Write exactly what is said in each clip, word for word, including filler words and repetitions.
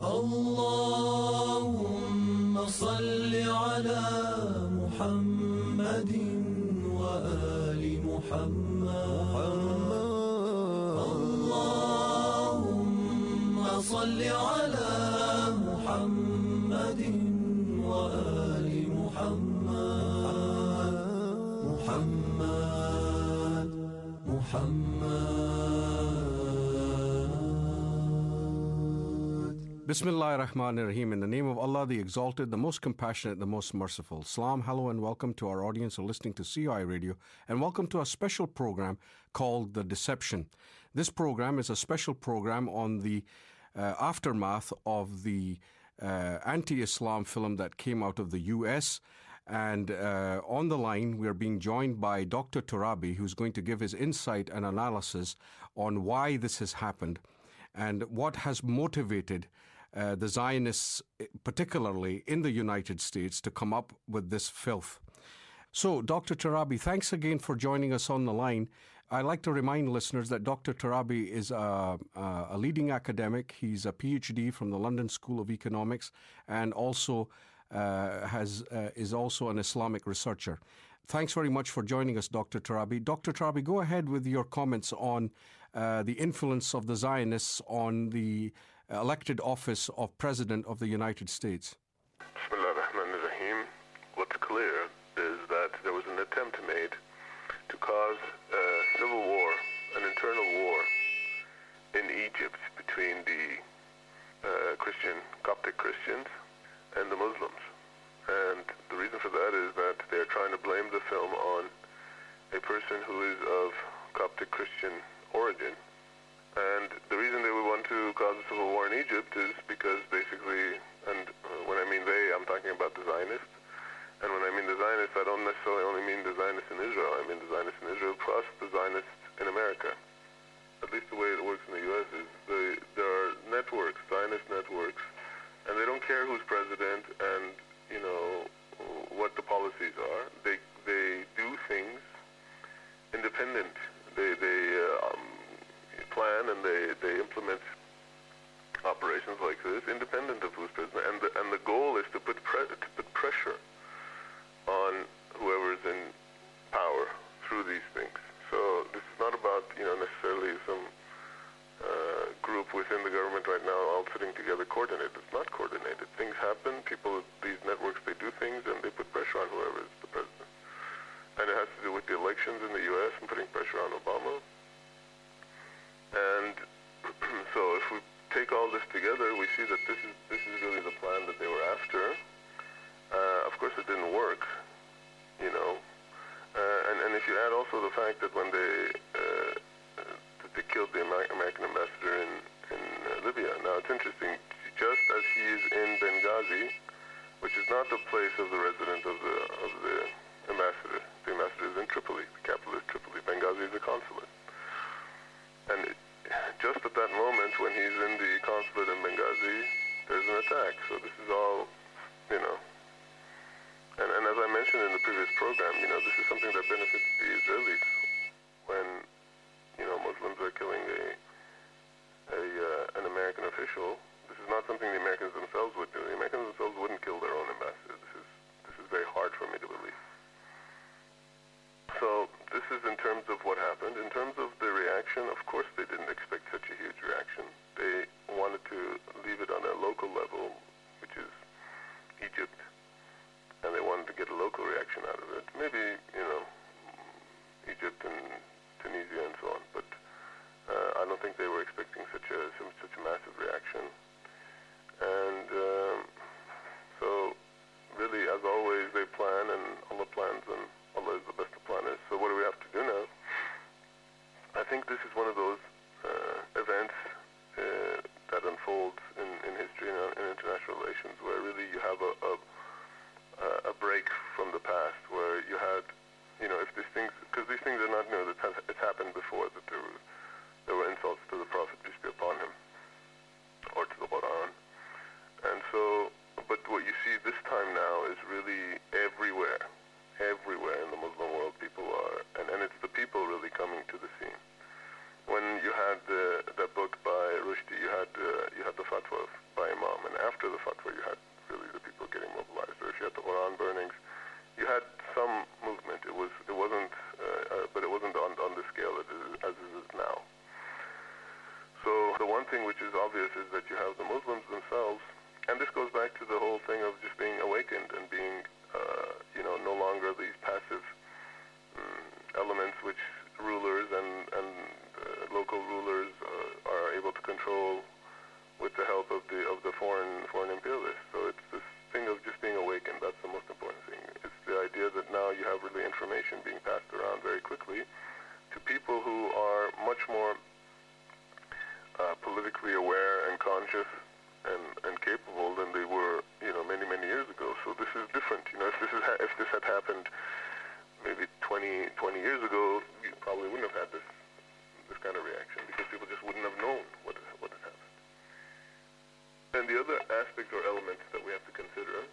اللهم صل على محمد وآل محمد. اللهم صل على محمد وآل محمد. محمد محمد. Bismillah ar-Rahman ar-Rahim. In the name of Allah, the Exalted, the Most Compassionate, the Most Merciful. Salam, hello, and welcome to our audience who are listening to C O I Radio, and welcome to a special program called The Deception. This program is a special program on the uh, aftermath of the uh, anti-Islam film that came out of the U S, and uh, on the line, we are being joined by Doctor Torabi, who's going to give his insight and analysis on why this has happened and what has motivated uh, the Zionists, particularly in the United States, to come up with this filth. So, Doctor Torabi, thanks again for joining us on the line. I'd like to remind listeners that Doctor Torabi is a, a leading academic. He's a P H D from the London School of Economics, and also uh, has uh, is also an Islamic researcher. Thanks very much for joining us, Doctor Torabi. Doctor Torabi, go ahead with your comments on uh, the influence of the Zionists on the elected office of President of the United States. Bismillah ar-Rahman ar-Rahim. What's clear is that there was an attempt made to cause a civil war, an internal war in Egypt between the uh, Christian, Coptic Christians and the Muslims. And the reason for that is that they're trying to blame the film on a person who is of Coptic Christian origin. And the reason they would want to cause a civil war in Egypt is because basically, and uh, when I mean they, I'm talking about the Zionists. And when I mean the Zionists, I don't necessarily only mean the Zionists in Israel. I mean the Zionists in Israel plus the Zionists in America. At least the way it works in the U S is the, there are networks, Zionist networks, and they don't care who's president and, you know, what the policies are. They they do things independent. They they uh, um, plan and they, they implement operations like this independent of who's president. And the, and the goal is to put pre- to put pressure on whoever is in power through these things. So this is not about, you know, necessarily some uh, group within the government right now all sitting together coordinated. It's not coordinated. Things happen, people, these networks, they do things and they put pressure on whoever is the president. And it has to do with the elections in the U S and putting pressure on Obama. And so if we take all this together, we see that this is this is really the plan that they were after. Uh, of course, it didn't work, you know. Uh, and, and if you add also the fact that when they uh, that they killed the American ambassador in, in uh, Libya. Now, it's interesting, just as he is in Benghazi, which is not the place of the resident of the of the ambassador. The ambassador is in Tripoli, the capital is Tripoli. Benghazi is a consulate. And it, just at that moment when he's in the consulate in Benghazi, there's an attack. So this is all, you know. And, and as I mentioned in the previous program, you know, this is something that benefits the Israelis when, you know, Muslims are killing a, a uh, an American official. This is not something the Americans themselves would do. The Americans themselves wouldn't kill their own ambassador. This is this is very hard for me to believe. So this is in terms of what happened. In terms of the reaction, of course they didn't expect such a huge reaction. They wanted to leave it on a local level, which is Egypt, and they wanted to get a local reaction out of it. Maybe, you know, Egypt and Tunisia and so on, but uh, I don't think they were expecting such a such a massive reaction. And um, after the fatwa, you had really the people getting mobilized. Or if you had the Quran burnings, you had some movement. It was, it wasn't, uh, uh, but it wasn't on, on the scale as it is, as it is now. So the one thing which is obvious is that you have the Muslims themselves, and this goes back to the whole thing of just being awakened and being, uh, you know, no longer these passive um, elements which rulers and, and uh, local rulers uh, are able to control with the help of the of the foreign foreign imperialists. So it's this thing of just being awakened. That's the most important thing. It's the idea that now you have really information being passed around very quickly to people who are much more uh, politically aware and conscious and, and capable than they were, you know, many many years ago. So this is different. You know, if this is ha- if this had happened maybe twenty, twenty years ago, you probably wouldn't have had this this kind of reaction because people just wouldn't have known what what had happened. And the other aspect or element that we have to consider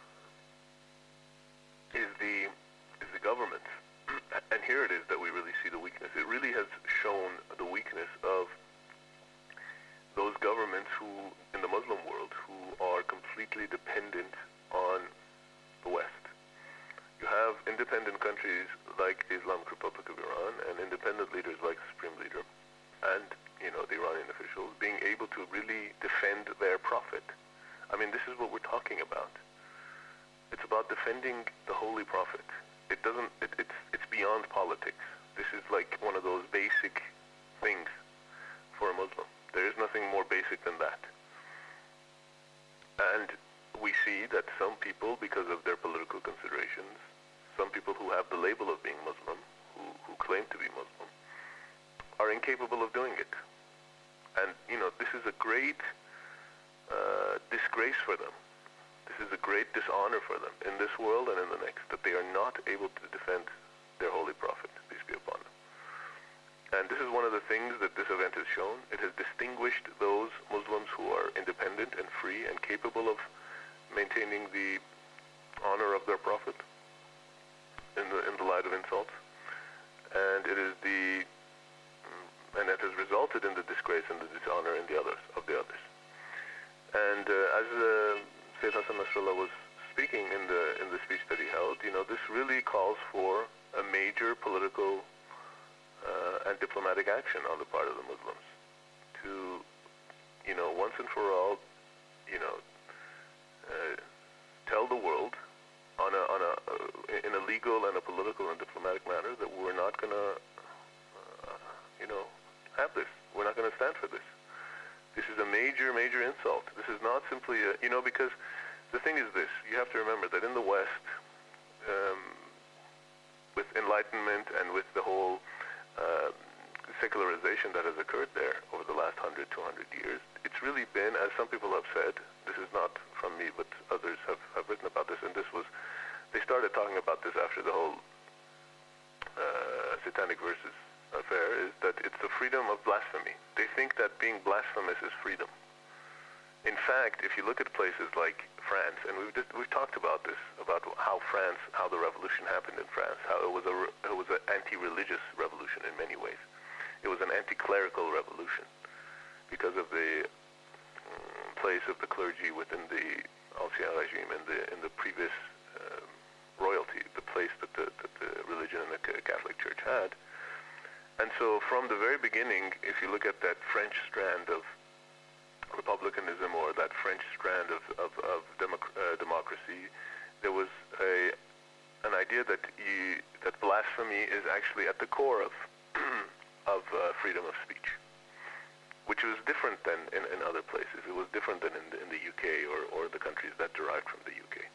is the is the government. And here it is that we really see the weakness. It really has shown the weakness of those governments who, in the Muslim world, who are completely dependent on the West. You have independent countries like the Islamic Republic of Iran and independent leaders like the Supreme Leader and, you know, the Iranian officials being able to really defend their prophet. I mean, this is what we're talking about. It's about defending the Holy Prophet. It doesn't, it, it's, it's beyond politics. This is like one of those basic things for a Muslim. There is nothing more basic than that. And we see that some people, because of their political considerations, some people who have the label of being Muslim, who, who claim to be Muslim, are incapable of doing it. And, you know, this is a great uh, disgrace for them. This is a great dishonor for them in this world and in the next, that they are not able to defend their holy prophet, peace be upon him. And this is one of the things that this event has shown. It has distinguished those Muslims who are independent and free and capable of maintaining the honor of their prophet in the in the light of insults. And it is the and it has resulted in the disgrace and the dishonor in the others of the others. And uh, as uh, Sayyid Hassan Nasrallah was speaking in the in the speech that he held, you know, this really calls for a major political uh, and diplomatic action on the part of the Muslims to, you know, once and for all, you know, uh, tell the world on a on a uh, in a legal and a political and diplomatic manner that we're not going to, uh, you know, have this. We're not going to stand for this. This is a major, major insult. This is not simply a, you know, because the thing is this: you have to remember that in the West, um, with enlightenment and with the whole uh, secularization that has occurred there over the last one hundred, two hundred years, it's really been, as some people have said, this is not from me, but others have, have written about this, and this was, they started talking about this after the whole uh, Satanic Verses affair, is that it's the freedom of blasphemy. They think that being blasphemous is freedom. In fact, if you look at places like France, and we've just, we've talked about this, about how France, how the revolution happened in France, how it was a it was an anti-religious revolution in many ways. It was an anti-clerical revolution because of the um, place of the clergy within the Ancien Regime and the in the previous um, royalty, the place that the, that the religion and the Catholic Church had. And so, from the very beginning, if you look at that French strand of republicanism or that French strand of, of, of democ- uh, democracy, there was a an idea that you, that blasphemy is actually at the core of of uh, freedom of speech, which was different than in, in other places. It was different than in the, in the U K or, or the countries that derived from the U K.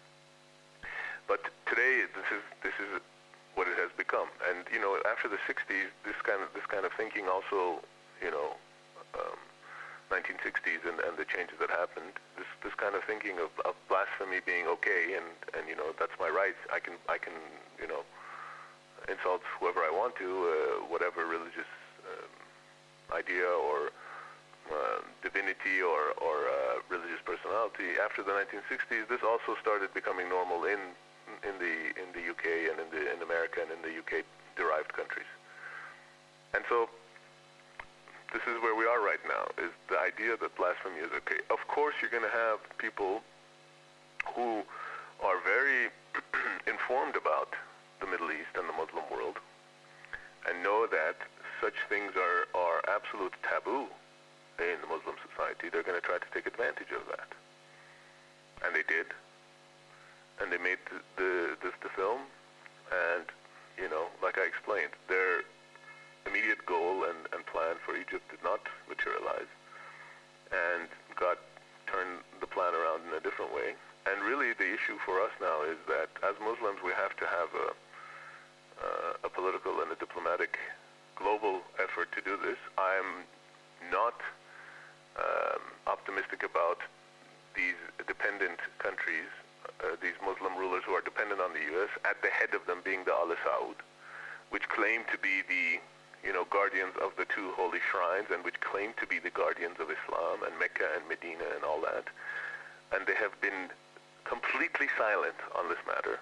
But today, this is this is what it has become. And you know, after the sixties, this kind of this kind of thinking also, you know. Um, nineteen sixties and, and the changes that happened, this this kind of thinking of, of blasphemy being okay and, and you know, that's my right. I can I can you know insult whoever I want to, uh, whatever religious um, idea or uh, divinity or or uh, religious personality. After the nineteen sixties, this also started becoming normal in in the in the U K and in the in America and in the U K derived countries. And so this is where we are right now, is the idea that blasphemy is okay. Of course, you're going to have people who are very informed about the Middle East and the Muslim world and know that such things are, are absolute taboo in the Muslim society. They're going to try to take advantage of that. And they did. And they made the, the, this the film. And, you know, like I explained, their immediate goal and, and plan for Egypt did not materialize. And God turned the plan around in a different way. And really the issue for us now is that as Muslims we have to have a, uh, a political and a diplomatic global effort to do this. I'm not um, optimistic about these dependent countries, uh, these Muslim rulers who are dependent on the U S, at the head of them being the Al Saud, which claim to be the you know, guardians of the two holy shrines and which claim to be the guardians of Islam and Mecca and Medina and all that. And they have been completely silent on this matter.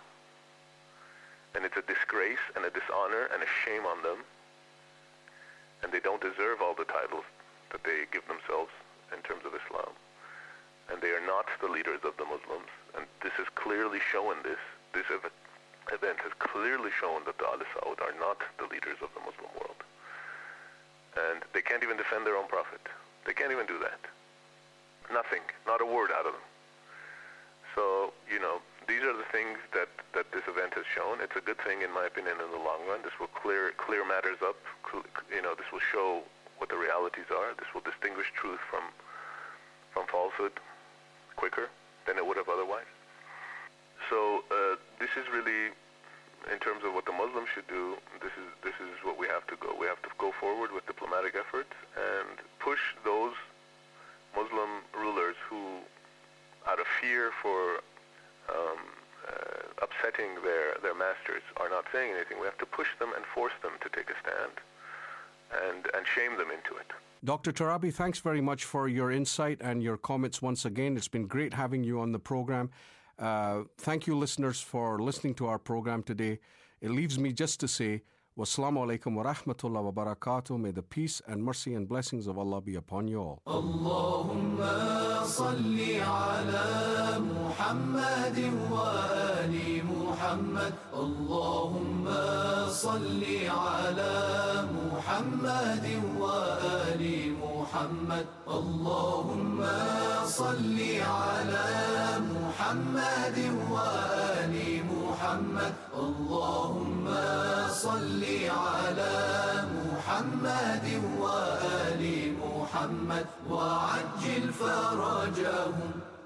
And it's a disgrace and a dishonor and a shame on them. And they don't deserve all the titles that they give themselves in terms of Islam. And they are not the leaders of the Muslims. And this is clearly shown this. This event event has clearly shown that the Al Saud are not the leaders of the Muslim world. And they can't even defend their own prophet. They can't even do that. Nothing, not a word out of them. So, you know, these are the things that, that this event has shown. It's a good thing, in my opinion, in the long run. This will clear clear matters up. You know, this will show what the realities are. This will distinguish truth from from falsehood quicker than it would have otherwise. So uh, this is really, in terms of what the Muslims should do, this is this is what we have to go. We have to go forward with diplomatic efforts and push those Muslim rulers who, out of fear for um, uh, upsetting their, their masters, are not saying anything. We have to push them and force them to take a stand and, and shame them into it. Doctor Tarabi, thanks very much for your insight and your comments once again. It's been great having you on the program. Uh, thank you, listeners, for listening to our program today. It leaves me just to say, wassalamu alaikum wa rahmatullahi wa barakatuh. May the peace and mercy and blessings of Allah be upon you all. Allahumma salli ala Muhammadin wa ali Muhammad. Allahumma salli ala Muhammadin wa ali Muhammad. Allahumma salli ala Muhammadin wa ali Muhammad. Allahumma salli ala Muhammadin wa ali Muhammad wa ajil farajahum.